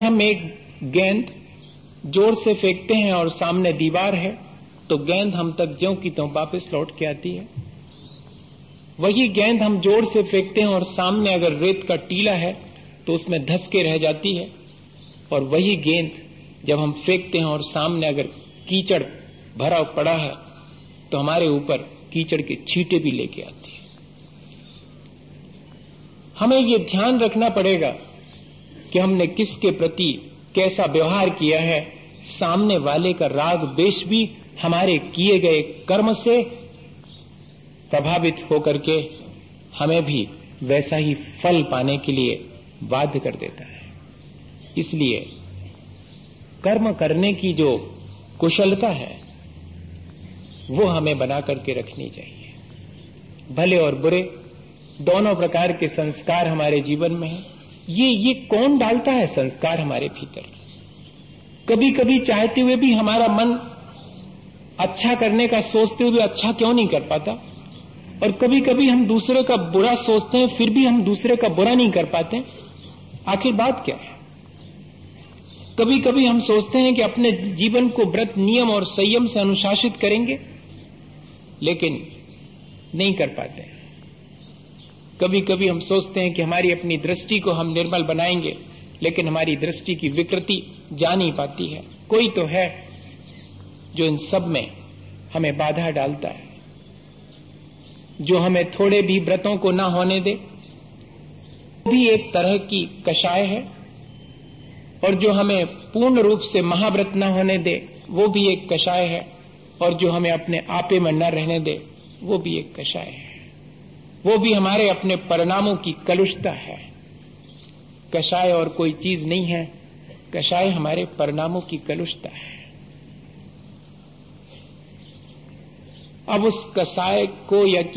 हम एक गेंद जोर से फेंकते हैं और सामने दीवार है तो गेंद हम तक ज्यों की त्यों वापस लौट के आती है। वही गेंद हम जोर से फेंकते हैं और सामने अगर रेत का टीला है तो उसमें धंस के रह जाती है। और वही गेंद जब हम फेंकते हैं और सामने अगर कीचड़ भरा पड़ा है तो हमारे ऊपर कीचड़ के छींटे भी लेके आती है। हमें ये ध्यान रखना पड़ेगा कि हमने किसके प्रति कैसा व्यवहार किया है। सामने वाले का राग द्वेष भी हमारे किए गए कर्म से प्रभावित होकर के हमें भी वैसा ही फल पाने के लिए बाध्य कर देता है। इसलिए कर्म करने की जो कुशलता है वो हमें बना करके रखनी चाहिए। भले और बुरे दोनों प्रकार के संस्कार हमारे जीवन में हैं। ये कौन डालता है संस्कार हमारे भीतर? कभी कभी चाहते हुए भी हमारा मन अच्छा करने का सोचते हुए अच्छा क्यों नहीं कर पाता, और कभी कभी हम दूसरे का बुरा सोचते हैं फिर भी हम दूसरे का बुरा नहीं कर पाते। आखिर बात क्या है? कभी कभी हम सोचते हैं कि अपने जीवन को व्रत नियम और संयम से अनुशासित करेंगे लेकिन नहीं कर पाते। कभी कभी हम सोचते हैं कि हमारी अपनी दृष्टि को हम निर्मल बनाएंगे लेकिन हमारी दृष्टि की विकृति जा नहीं पाती है। कोई तो है जो इन सब में हमें बाधा डालता है, जो हमें थोड़े भी व्रतों को ना होने दे। वो भी एक तरह की कषाय है, और जो हमें पूर्ण रूप से महाव्रत न होने दे वो भी एक कषाय है, और जो हमें अपने आपे में न रहने दे वो भी एक कषाय है। वो भी हमारे अपने परिणामों की कलुषता है। कषाय और कोई चीज नहीं है, कषाय हमारे परिणामों की कलुषता है। अब उस कषाय को या